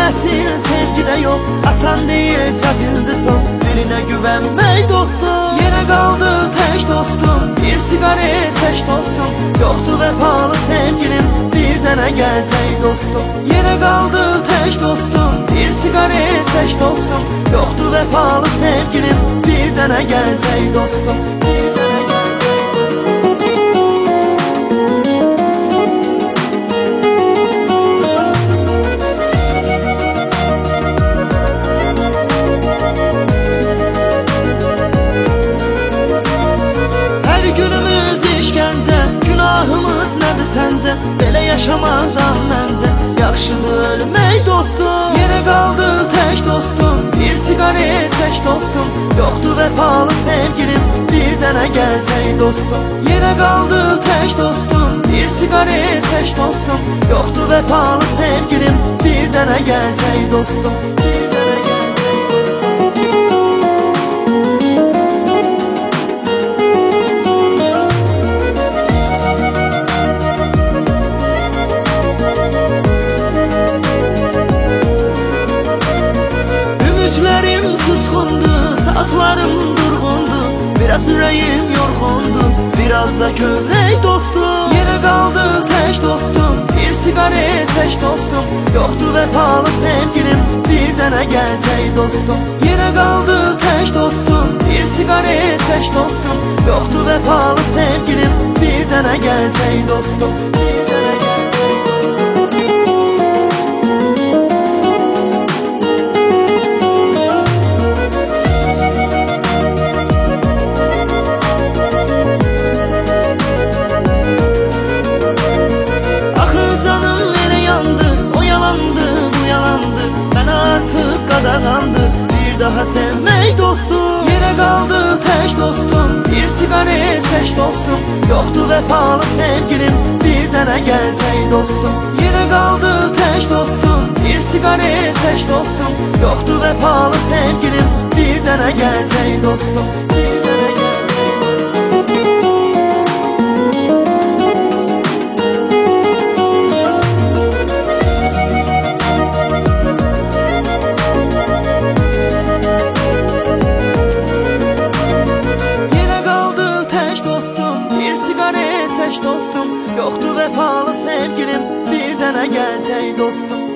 esil sevgide yok. Asan değil çətindir son. Birine güvenmək dostum. Yine kaldı tek dostum. Bir sigaret çək dostum. Yoktu vefalı sevgilim, bir dənə gerçək dostum. Yine kaldı tek dostum. Bir sigaret çək dostum. Yoktu vefalı sevgilim, bir dənə gerçək dostum. Bir dənə gerçək dostum. Her günümüz işgəncə, günahımız nədir səncə? Belə yaşamaqdan məncə yaxşıdır ölmək dostum. Yenə qaldı tək dostum. Bir sigaret çək dostum. Yoxdur vefalı sevgilim, bir dənə gerçək dostum. Yenə qaldı tək dostum. Bir sigaret çək dostum. Yoxdur vefalı sevgilim, bir dənə gerçək dostum. Bir dənə gerçək dostum. Ümidlərim susqundu, saatlarım durğundu. Biraz ürəyim yorğundu, biraz da kövrək dostum. Yenə qaldı tək dostum. Bir sigaret çək dostum. Yoxdur vefalı sevgilim, bir dənə gerçək dostum. Yenə qaldı tək dostum. Bir sigaret çək dostum. Yoxdur vefalı sevgilim, bir dənə gerçək dostum. Bir dənə gerçək dostum. Qadağandı, bir daha sevmək dostum. Yenə qaldı tək dostum. Bir sigaret çək dostum. Yoxdur vefalı sevgilim, bir dənə gerçək dostum. Yenə qaldı tək dostum. Bir sigaret çək dostum. Yoxdur vefalı sevgilim, bir dənə gerçək dostum. Bir dənə gerçək dostum. Dostum, yoxdur vefalı sevgilim, bir dənə gerçək dostum.